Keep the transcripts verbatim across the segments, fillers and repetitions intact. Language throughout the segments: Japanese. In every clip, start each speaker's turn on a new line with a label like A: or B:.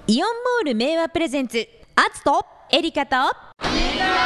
A: イオンモール名和プレゼンツアツとエリカとみんな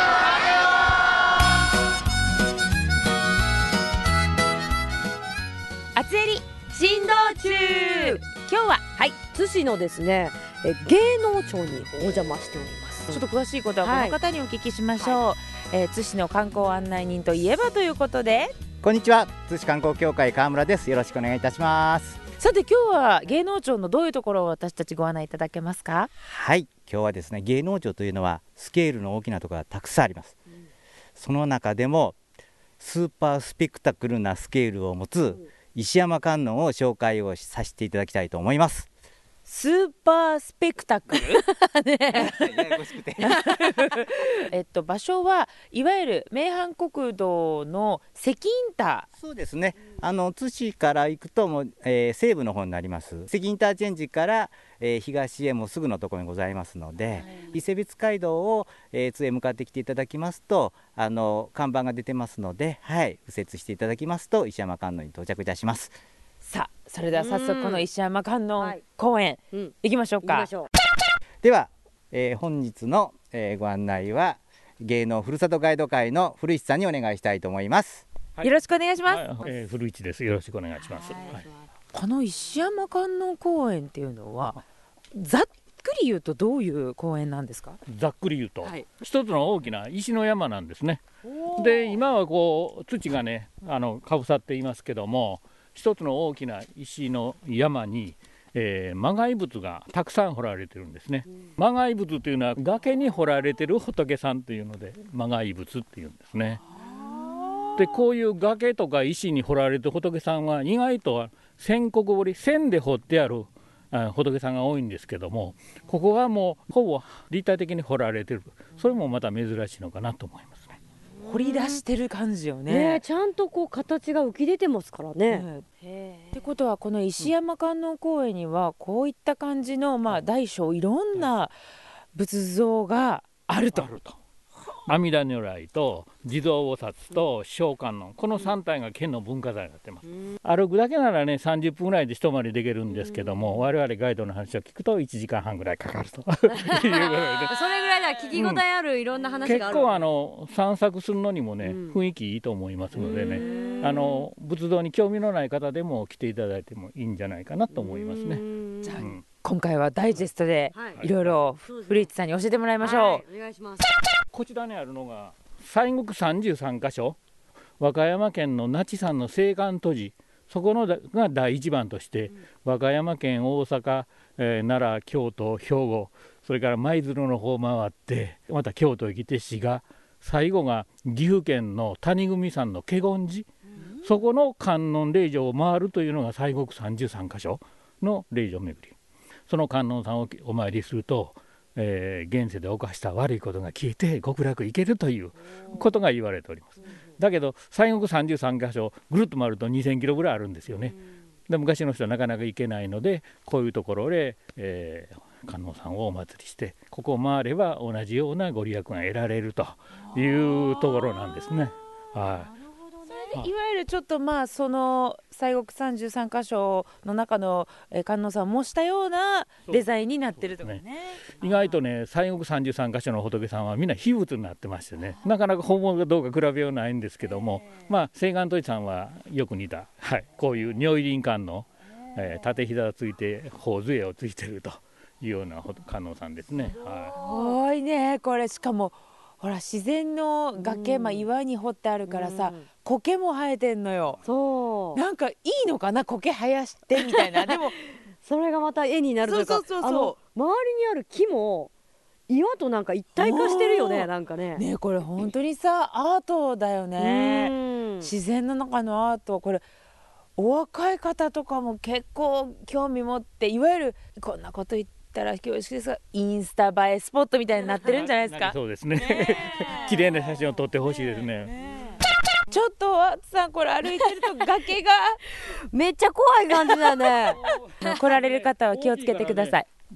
A: アツエリ振動中。今日は
B: はい津市のですねえ芸能町にお邪魔しております。
C: ちょっと詳しいことはこの方にお聞きしましょう、はいえー、津市の観光案内人といえばということで、
D: こんにちは、津市観光協会川村です。よろしくお願いいたします。
C: さて今日は芸能町のどういうところを私たちご案内いただけますか？
D: はい、今日はですね、芸能町というのはスケールの大きなところがたくさんあります、うん、その中でもスーパースペクタクルなスケールを持つ石山観音を紹介をさせていただきたいと思います。
C: スーパースペクタクルね
D: ややこしくて
C: えっと場所はいわゆる名阪国道の関インタ
D: ー。そうですね、あの津市から行くともう、えー、西部の方になります関インターチェンジから、えー、東へもすぐのところにございますので、はい、伊勢別街道を、えー、津へ向かってきていただきますとあの看板が出てますので、はい、右折していただきますと石山観音に到着いたします。
C: さあそれでは早速この石山観音公園、はいうん、行きましょうか。
D: うでは、えー、本日の、えー、ご案内は芸能ふるさとガイド会の古市さんにお願いしたいと思います、
C: はい、よろしくお願いします、はい
E: えー、古市です。よろしくお願いします、はいはい、
C: この石山観音公園っていうのはざっくり言うとどういう公園なんですか？
E: ざっくり言うと、はい、一つの大きな石の山なんですね。で今はこう土がねあのかぶさっていますけども、一つの大きな石の山に、えー、魔界仏がたくさん彫られてるんですね、うん、魔界仏というのは崖に彫られてる仏さんというので魔界仏っていうんですね。でこういう崖とか石に彫られてる仏さんは意外とは線刻彫り線で彫ってあるあ仏さんが多いんですけども、ここはもうほぼ立体的に彫られてる、それもまた珍しいのかなと思います。
C: 掘り出してる感じよ ね,
B: ねちゃんとこう形が浮き出てますからね、
C: うん、ってことはこの石山観音公園にはこういった感じの、まあ、大小いろんな仏像があると、あると
E: 阿弥陀如来と地蔵菩薩と小観音、このさん体が県の文化財になってます、うん、歩くだけならねさんじゅっぷんぐらいで一回りできるんですけども、うん、我々ガイドの話を聞くといちじかんはんぐらいかかるということでそれぐ
B: らいだ聞き応えあるいろんな話がある、
E: うん、結構あの散策するのにもね、うん、雰囲気いいと思いますのでね、あの仏像に興味のない方でも来ていただいてもいいんじゃないかなと思いますね。
C: じゃあ、うん、今回はダイジェストでいろいろ古市さんに教えてもらいましょう、はい、
B: お願いします。
E: こちらにあるのが西国さんじゅうさんか所、和歌山県の那智山の青函都寺、そこのが第一番として、うん、和歌山県、大阪、えー、奈良、京都、兵庫、それから舞鶴の方を回ってまた京都へ来て滋賀、最後が岐阜県の谷組山の華厳寺、うん、そこの観音霊場を回るというのが西国さんじゅうさんか所の霊場巡り。その観音さんをお参りすると、えー、現世で犯した悪いことが消えて極楽行けるということが言われております。だけど西国さんじゅうさんか所ぐるっと回るとにせんキロぐらいあるんですよね。で昔の人はなかなか行けないのでこういうところで、えー、観音さんをお祭りしてここを回れば同じようなご利益が得られるというところなんですね。はい
C: いわゆるちょっとまあその西国さんじゅうさんか所の中の観音さんを模したようなデザインになってるとか ね, ね
E: 意外とね西国さんじゅうさんか所の仏さんはみんな秘仏になってましてね、なかなか本物かどうか比べようないんですけども、まあ青観都寺さんはよく似た、はい、こういう如意輪観音、えー、縦膝をついて頬杖をついてるというような観音さんですね。
C: はい、すごいねこれ。しかもほら自然の崖、うんまあ、岩に掘ってあるからさ、うん、苔も生えてんのよ。
B: そう
C: なんかいいのかな苔生やしてみたいなでも
B: それがまた絵になるというか、
C: そうそうそうそう、
B: あの周りにある木も岩となんか一体化してるよね。なんかね
C: ねこれ本当にさアートだよね。自然の中のアート、これお若い方とかも結構興味持って、いわゆるこんなこと言ってたら恐縮ですがインスタ映えスポットみたいになってるんじゃないですか。
E: そうですね綺麗な写真を撮ってほしいですね。
C: ねちょっとあつさんこれ歩いてると崖が
B: めっちゃ怖い感じだね
C: 来られる方は気をつけてください。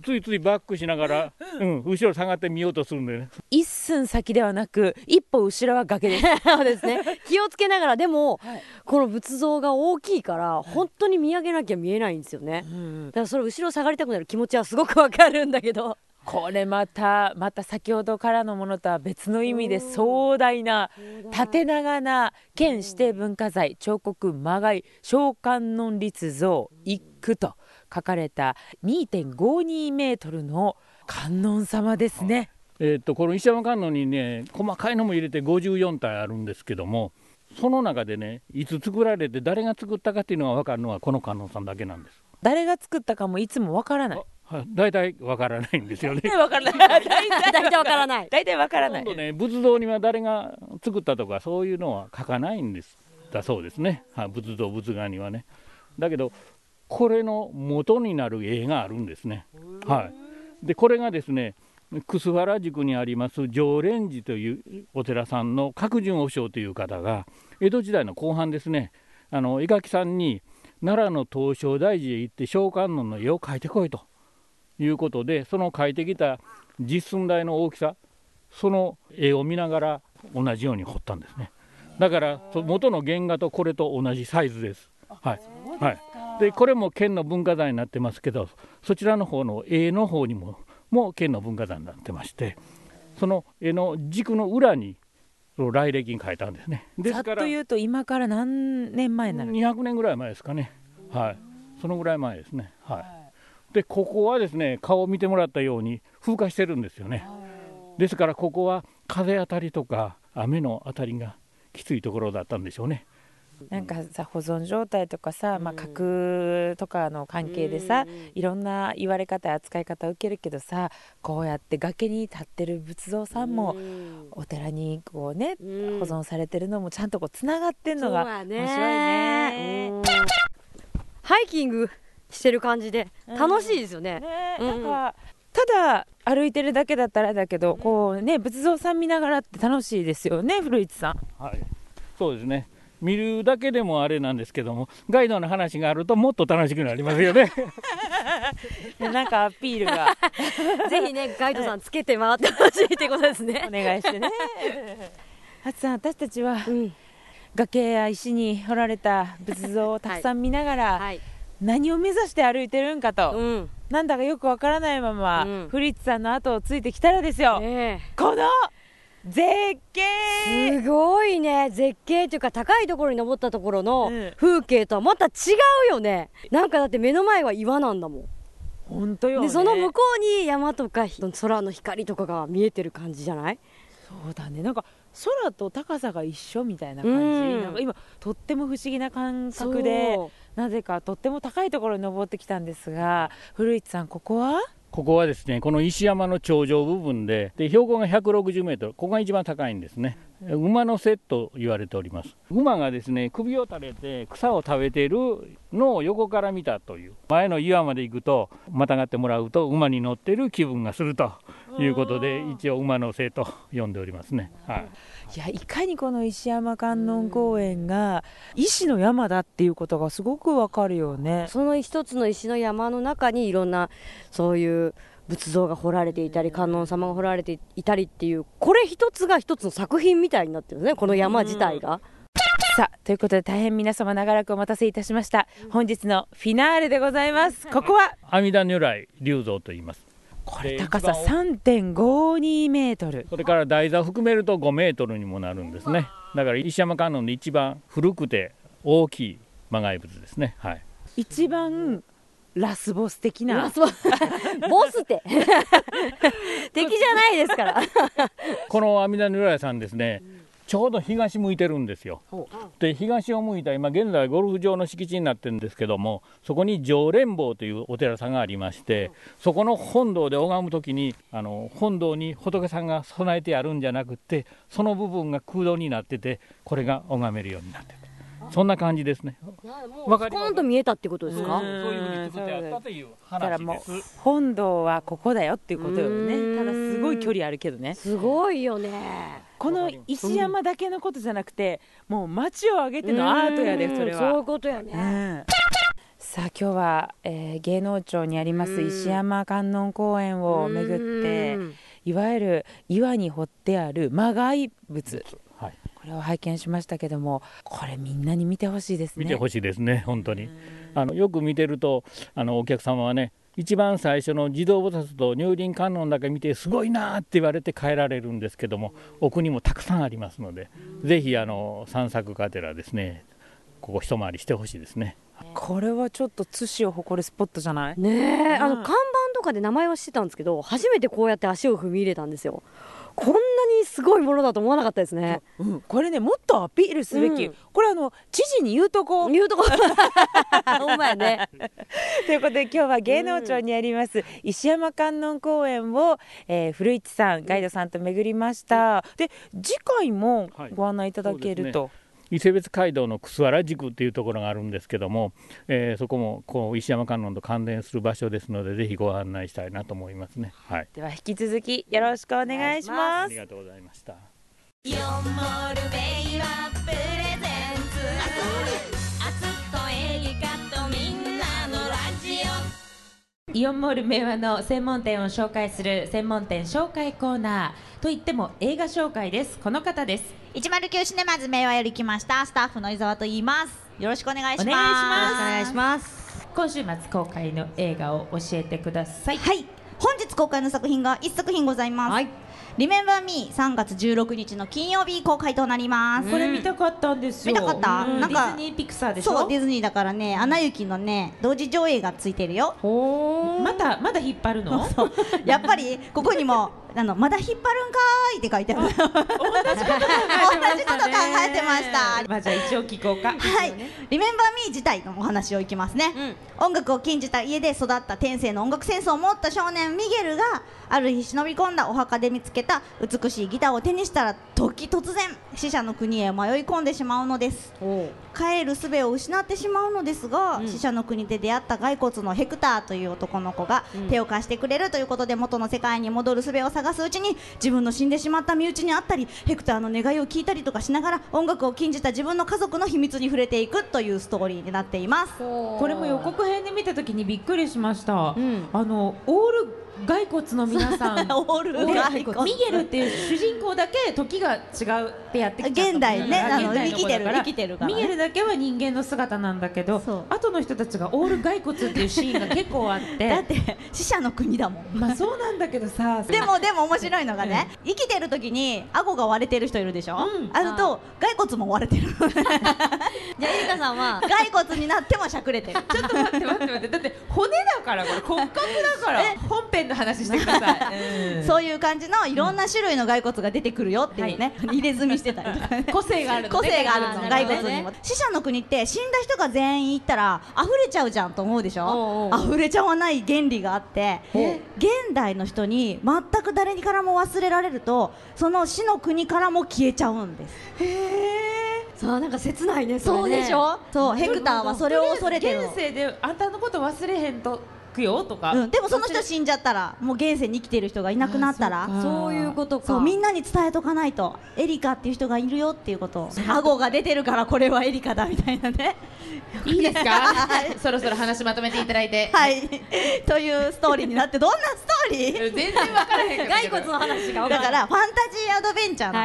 E: ついついバックしながら、うん、後ろ下がって見ようとするんでね。
C: 一寸先ではなく一歩後ろは崖です。
B: そうですね。気をつけながら、でも、はい、この仏像が大きいから、はい、本当に見上げなきゃ見えないんですよね、うん、だからそれ後ろ下がりたくなる気持ちはすごくわかるんだけど、
C: これまたまた先ほどからのものとは別の意味で壮大な縦長な県指定文化財彫刻魔界小観音立像一句と書かれた にてんごにメートルの観音様ですね。
E: えー、っとこの石山観音にね細かいのも入れてごじゅうよん体あるんですけども、その中でねいつ作られて誰が作ったかっていうのが分かるのはこの観音さんだけなんです。
C: 誰が作ったかもいつも分からない。
E: だいたい分からないんですよね。
C: 大体分からない。
B: 大体分からない。
C: 大体分からない。
E: 今度ね仏像には誰が作ったとかそういうのは書かないんですだそうですね。は仏像仏画にはね。だけどこれの元になる絵があるんですね。はい。でこれがですね楠原宿にあります常蓮寺というお寺さんの覚順和尚という方が江戸時代の後半ですね、あの絵描きさんに奈良の東照大寺へ行って小観音の絵を描いてこいということで、その描いてきた実寸大の大きさ、その絵を見ながら同じように彫ったんですね。だから元の原画とこれと同じサイズです。はいはい、でこれも県の文化財になってますけど、そちらの方の絵の方にももう県の文化財になってまして、その絵の軸の裏に来歴に書いたんですね。ですから
C: ざっと言うと今から何年前になる？
E: にひゃくねんぐらい前ですかね。はい、そのぐらい前ですね。はい、でここはですね顔を見てもらったように風化してるんですよね。ですからここは風当たりとか雨の当たりがきついところだったんでしょうね。
C: なんかさ保存状態とかさ、まあ、核とかの関係でさ、いろんな言われ方扱い方を受けるけどさ、こうやって崖に立ってる仏像さんもお寺にこうね保存されてるのもちゃんとこうつながってんのが面白いね。
B: ハイキングしてる感じで楽しいですよね。
C: うんね、なんかただ歩いてるだけだったらだけど、こうね仏像さん見ながらって楽しいですよね、古市さん。
E: はい、そうですね。見るだけでもあれなんですけども、ガイドの話があるともっと楽しくなりますよね。
C: なんかアピールが
B: ぜひねガイドさんつけて回ってほしいってことですね。
C: お願いしてね。はつさん、私たちは、うん、崖や石に彫られた仏像をたくさん見ながら、はいはい、何を目指して歩いてるんかと、うん、なんだかよくわからないまま、うん、古市さんの後をついてきたらですよ、えー、この絶景、
B: すごいね。絶景というか高いところに登ったところの風景とはまた違うよね、うん、なんかだって目の前は岩なんだもん。
C: 本当よね。
B: でその向こうに山とか空の光とかが見えてる感じじゃない？
C: そうだね。なんか空と高さが一緒みたいな感じ、うん、なんか今とっても不思議な感覚で、なぜかとっても高いところに登ってきたんですが、古市さん、ここは
E: ここはですね、この石山の頂上部分 で, で標高がひゃくろくじゅうメートル、ここが一番高いんですね。馬の背と言われております。馬がですね首を垂れて草を食べているのを横から見たという、前の岩まで行くとまたがってもらうと馬に乗っている気分がするということで、一応馬の背と呼んでおりますね。はい、
C: いや、いかにこの石山観音公園が石の山だっていうことがすごくわかるよね。
B: その一つの石の山の中にいろんなそういう仏像が彫られていたり観音様が彫られていたりっていう、これ一つが一つの作品みたいになってるね、この山自体が。
C: さあ、ということで大変皆様長らくお待たせいたしました。本日のフィナーレでございます。ここは
E: 阿弥陀如来立像と言います。
C: これ高さ さんてんごにメートル、
E: それから台座含めるとごメートルにもなるんですね。だから石山観音で一番古くて大きい魔骸仏ですね。はい、
C: 一番ラスボス的な。
B: ラスボスボスって敵じゃないですから
E: この阿弥陀如来さんですね、ちょうど東向いてるんですよ。で東を向いた今現在ゴルフ場の敷地になってるんですけども、そこに常蓮坊というお寺さんがありまして、そこの本堂で拝むときにあの本堂に仏さんが備えてあるんじゃなくて、その部分が空洞になってて、これが拝めるようになってる、そんな感じですね。
B: もうスコーンと見えたってことですか？
E: そういうふうに作ってあったという話です。
C: 本堂はここだよっていうことよね。ただすごい距離あるけどね。
B: すごいよね。
C: この石山だけのことじゃなくて、もう街を挙げてのアートやで、それは。
B: そういうことやね。
C: さあ今日は、えー、芸能町にあります石山観音公園を巡っていわゆる岩に彫ってある磨崖仏、はい、これを拝見しましたけども、これみんなに見てほしいですね。
E: 見てほしいですね。本当にあのよく見てるとあのお客様はね、一番最初の地蔵菩薩と入林観音だけ見てすごいなって言われて帰られるんですけども、奥にもたくさんありますので、ぜひあの散策がてらですね、ここ一回りしてほしいですね。
C: これはちょっと津市を誇るスポットじゃない
B: ねえ、あの看板とかで名前は知ってたんですけど、初めてこうやって足を踏み入れたんですよ。こんなにすごいものだと思わなかったですね。
C: うん、これね、もっとアピールすべき、うん、これあの知事に言うとこ
B: 言うとこお前ね
C: ということで今日は芸能町にあります、うん、石山観音公園を、えー、古市さんガイドさんと巡りました、うん、で次回もご案内いただけると、はい、
E: 伊勢別街道の楠原宿っていうところがあるんですけども、えー、そこもこう石山観音と関連する場所ですので、ぜひご案内したいなと思いますね。はい、
C: では引き続きよろしくお願いします。
E: ありがとうございました。
A: イオンモールベイはプレゼンツアツとエリカとみんなのラジオ。イオンモール明和の専門店を紹介する専門店紹介コーナーといっても映画紹介です。この方です。
F: いちまるきゅうシネマズ明和より来ましたスタッフの伊沢と言います。よろしくお願いします。
A: お願いします。
B: お願いします。
A: 今週末公開の映画を教えてください。
F: はい、本日公開の作品がいっさく品ございます。はい、リメンバーミーさんがつじゅうろくにちの金曜日公開となります。
A: これ見たかったんですよ。
F: 見たかった、
A: うん、
F: なんか
A: ディズニーピクサーでしょ。
F: そう、ディズニーだからね、アナ雪のね同時上映がついてるよ。
A: ほー、またまだ引っ張るの
F: そうやっぱりここにもあのまだ引っ張るんかーいって書いてある。同じこと考えてました。
A: まあじゃあ一応聞こうか。
F: はい、リメンバーミー自体のお話をいきますね、うん、音楽を禁じた家で育った天性の音楽センスを持った少年ミゲルがある日忍び込んだお墓で見つけた美しいギターを手にしたら時突然死者の国へ迷い込んでしまうのです。帰る術を失ってしまうのですが、うん、死者の国で出会った骸骨のヘクターという男の子が手を貸してくれるということで、元の世界に戻る術を探すうちに自分の死んでしまった身内に会ったりヘクターの願いを聞いたりとかしながら音楽を禁じた自分の家族の秘密に触れていくというストーリーになっています。
A: これも予告編で見た時にびっくりしました、うん、あのオール骸骨の皆さん
F: オール骸骨
A: ミゲルっていう主人公だけ時が違うってやってきちゃった。
F: 現代ね、あの生きてる生きてるから、ね、
A: ミゲルだけは人間の姿なんだけど、後の人たちがオール骸骨っていうシーンが結構あって
F: だって死者の国だもん。
A: まあそうなんだけどさ
F: でもでも面白いのがね、うん、生きてる時に顎が割れてる人いるでしょ、うん、あると骸骨も割れてる。
B: じゃあエリカさんは
F: 骸骨になってもしゃくれてる。
A: ちょっと待って待って待ってだって骨だから、これ骨格だから本編の話してください。
F: うん、そういう感じのいろんな種類の骸骨が出てくるよっていうね、はい、入れ墨してたりとか、ね、
A: 個性があるの、
F: ね、個性があるの骸骨にも。死者の国って死んだ人が全員行ったら溢れちゃうじゃんと思うでしょ。おうおう溢れちゃわない原理があって、現代の人に全く誰にからも忘れられるとその死の国からも消えちゃうんです。
B: へー、さあなんか切ないね。
F: そうでしょ。そう、ヘクターはそれを恐れてるの。
A: 現世であんたのこと忘れへんとよとか、
F: うん、でもその人死んじゃったらもう現世に生きてる人がいなくなったら、
B: そういうことか。
F: そう、みんなに伝えとかないとエリカっていう人がいるよっていうことを。顎が出てるからこれはエリカだみたいなね。
A: いいですかそろそろ話まとめていただいて。
F: はいというストーリーになって、どんなストーリー
A: 全然分からへん
B: 骸骨の話が分からない。
F: だからファンタジーアドベンチャーの、はい、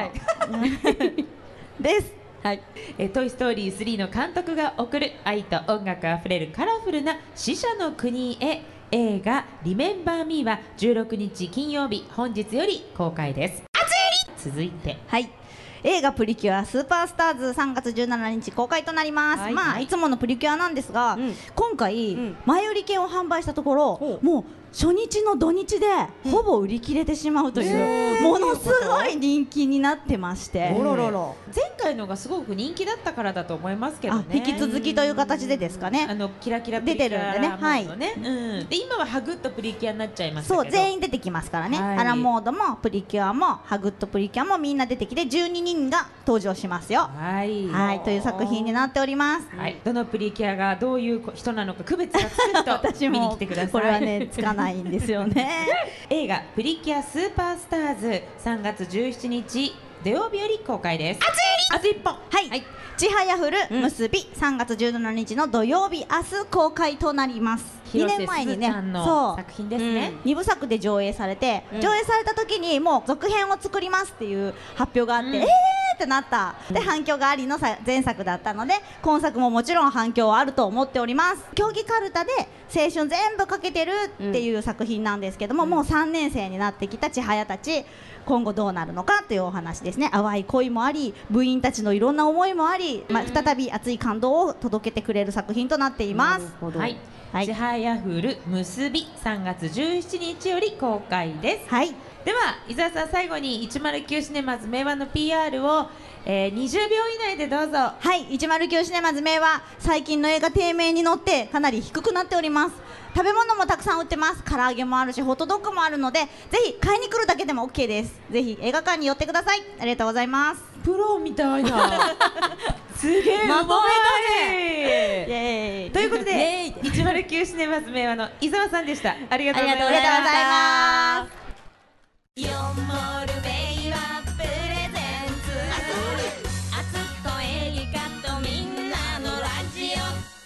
F: です。
A: はい、えトイ・ストーリースリーの監督が送る愛と音楽あふれるカラフルな死者の国へ。映画リメンバーミーはじゅうろくにち金曜日本日より公開です。続いて、
F: はい、映画プリキュアスーパースターズさんがつじゅうしちにち公開となります。はい、まあ、はい、いつものプリキュアなんですが、うん、今回、うん、前売り券を販売したところ、もう初日の土日でほぼ売り切れてしまうという、ものすごい人気になってまして、
A: 前回のがすごく人気だったからだと思いますけどね。
F: 引き続きという形でですかね。
A: あのキラキラプリキュア
F: 出てるんでね、はい、
A: うん、で今はハグッとプリキュアになっちゃいましたけど、
F: そう全員出てきますからね、はい、アラモードもプリキュアもハグッとプリキュアもみんな出てきてじゅうににんが登場しますよ。
A: はい、
F: はい、という作品になっております。
A: はい、どのプリキュアがどういう人なのか区別がつくと
F: 私も
A: 見に来てください。
F: これはねつかないんですよね。
A: 映画プリキュアスーパースターズさんがつじゅうしちにち土曜日より公開です。熱い熱い一本。
F: はい、はい、ちはやふる結び、さんがつじゅうしちにちの土曜日、明日公開となります。にねんまえにね、
A: そう作品ですね、
F: うん、にぶさくで上映されて、うん、上映された時にもう続編を作りますっていう発表があって、うん、えーってなった、で反響がありの前作だったので、今作ももちろん反響はあると思っております。競技かるたで青春全部かけてるっていう作品なんですけども、うん、もうさんねん生になってきた千早たち、今後どうなるのかというお話ですね。淡い恋もあり、部員たちのいろんな思いもあり、まあ、再び熱い感動を届けてくれる作品となっています。
A: はい、はい、ちはやふる結び、さんがつじゅうしちにちより公開です。
F: はい、
A: では伊沢さん、最後にいちまるきゅうシネマズ明和の ピーアール を、えー、にじゅうびょう以内でどうぞ。
F: はい、いちまるきゅうシネマズ明和、最近の映画低迷に乗ってかなり低くなっております。食べ物もたくさん売ってます。唐揚げもあるし、ホットドッグもあるので、ぜひ買いに来るだけでも OK です。ぜひ映画館に寄ってください。ありがとうございます。
A: プロみたいなすげえ
B: まとめた
F: ね。イエーイ
A: ということでいちまるきゅうシネマズ明和の伊沢さんでした。ありがとうございました。
F: ありがとうございます。
A: イオンモール明和プレゼンツ、あつとエリカとみんなのラジオ。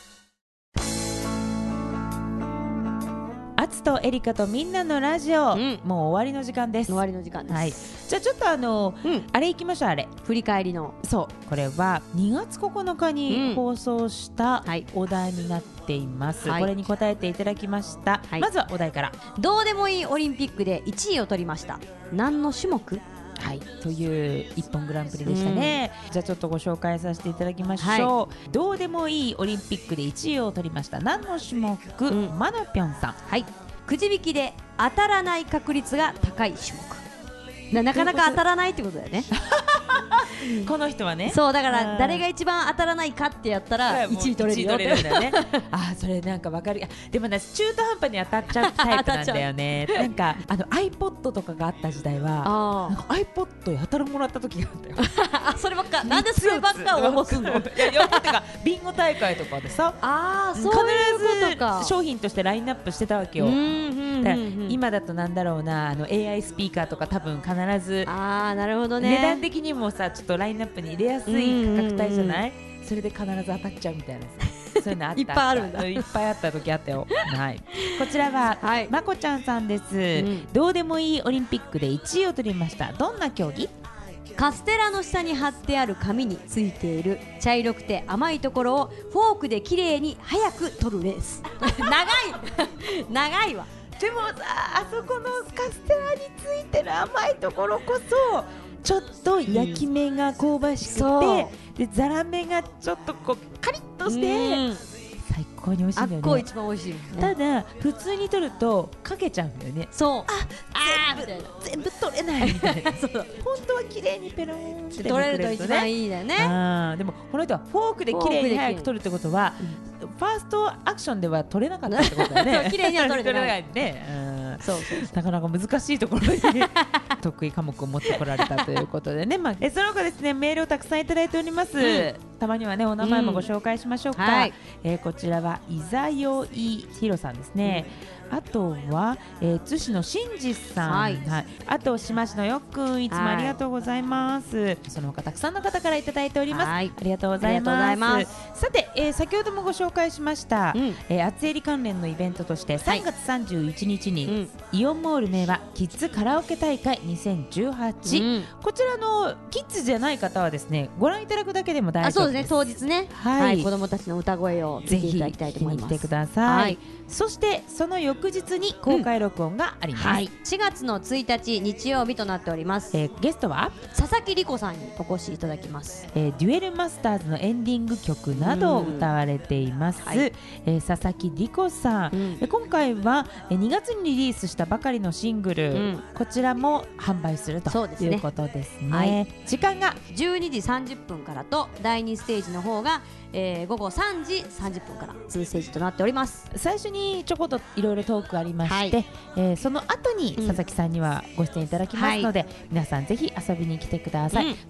A: あつとエリカとみんなのラジオ、うん、もう終わりの時間です。
B: 終わりの時間です、
A: はい、じゃあちょっとあの、うん、あれいきましょう。あれ
B: 振り返りの、
A: そうこれはにがつここのかに放送したお題になっています、はい、これに答えていただきました、はい、まずはお題から。
B: どうでもいいオリンピックでいちいを取りました。何の種目？
A: はい、という一本グランプリでしたね、うん、じゃあちょっとご紹介させていただきましょう、はい、どうでもいいオリンピックでいちいを取りました何の種目、うん、マナピョンさん。
B: はい、くじ引きで当たらない確率が高い種目。 な, なかなか当たらないってことだよね
A: この人はね。
B: そうだから誰が一番当たらないかってやったらいちい取れるよって
A: るんだよねあ、それなんかわかる。でもね、中途半端に当たっちゃうタイプなんだよねなんかあの iPod とかがあった時代はなんか iPod やたらもらった時があったよ
B: あ、そればっかなんでそればっか応募すんのい
A: やいやてかビンゴ大会とかでさ、
B: あー、そういうことか。
A: 必ず商品としてラインナップしてたわけよ。今だとなんだろうな、あの エーアイ スピーカーとか多分必ず、
B: あー、なるほどね、
A: 値段的にもさちょっとラインナップに入れやすい価格帯じゃない？それで必ず当たっちゃうみたいなさそういうのあった
B: いっぱいあるんだ。
A: いっぱいあった時あったよはい、こちらは、はい、まこちゃんさんです、うん、どうでもいいオリンピックでいちいを取りました。どんな競技？
B: カステラの下に貼ってある紙についている茶色くて甘いところをフォークできれいに早く取るレース長い長いわ。
A: でもさ、あそこのカステラについてる甘いところこそちょっと焼き目が香ばしくて、うん、でザラメがちょっとこうカリッとして、うん、最高に美味しいんだよね。
B: あっこ一番美味しい、ね、
A: ただ普通に取るとかけちゃうんだよね。
B: そう、
A: ああ全部全部取れないみたいなそう本当は綺麗にペロンって
B: 取れると一番いいだよね。
A: あでもこの人はフォークで綺麗に早く取るってことは、うん、ファーストアクションでは取れなかったってことだね
B: 綺麗には取れてない
A: ね。そうそうそう、なかなか難しいところに得意科目を持ってこられたということでね、まあ、えその他ですねメールをたくさんいただいております、うん、たまにはねお名前もご紹介しましょうか、うんはい、えー、こちらは伊沢よいひろさんですね、うん、あとは、えー、津市のしんじさん、はいはい、あと島市のよっくんいつもありがとうございます、はい、その他たくさんの方からいただいております、はい、ありがとうございます。さて、えー、先ほどもご紹介しました、うんえー、厚襟関連のイベントとしてさんがつさんじゅういちにちに、はいうん、イオンモール明和キッズカラオケ大会にせんじゅうはち、うん、こちらのキッズじゃない方はですねご覧いただくだけでも大丈夫です。
B: あ、そうですね、当日ね、はいはい、子どもたちの歌声をぜひいただきたいと思います。
A: ぜひ来てください、はい、そしてその翌日に公開録音があります、うんはい、
B: しがつのついたち日曜日となっております、
A: えー、ゲストは
B: 佐々木里子さんにお越しいただきます、
A: えー、デュエルマスターズのエンディング曲などを歌われています、はいえー、佐々木里子さん、うん、今回はにがつにリリースしたばかりのシングル、うん、こちらも販売するということですね。はい、時間が
B: じゅうにじさんじゅっぷんからとだいにステージの方が、えー、ごごさんじさんじゅっぷんからにステージとなっております。
A: 最初にちょこっといろいろトークありまして、はいえー、その後に佐々木さんにはご出演いただきますので、うんはい、皆さんぜひ遊びに来てください、うん、観覧は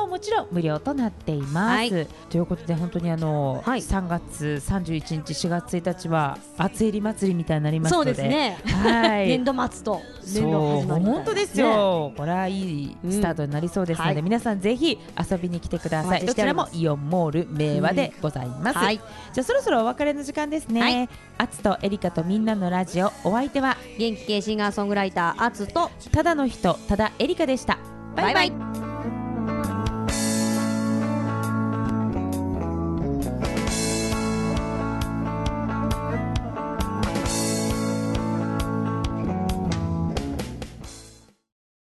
A: もちろん無料となっています、
B: はい、
A: ということで本当にあの、はい、さんがつさんじゅういちにちしがつついたちは厚襟祭りみたいになりますので、
B: そうですね、
A: はい、
B: 年度末と年度始まりみたいな、
A: 本当ですよ、これはいいスタートになりそうですので、うん、はい、皆さんぜひ遊びに来てください。どちらもイオンモール明和でございます、うん、はい、じゃあそろそろお別れの時間ですね、はい、あつとエリカとみんなのラジオ、お相手は
B: 元気系シンガーソングライターあつと
A: ただの人ただエリカでした。バイバイ。バイバイ。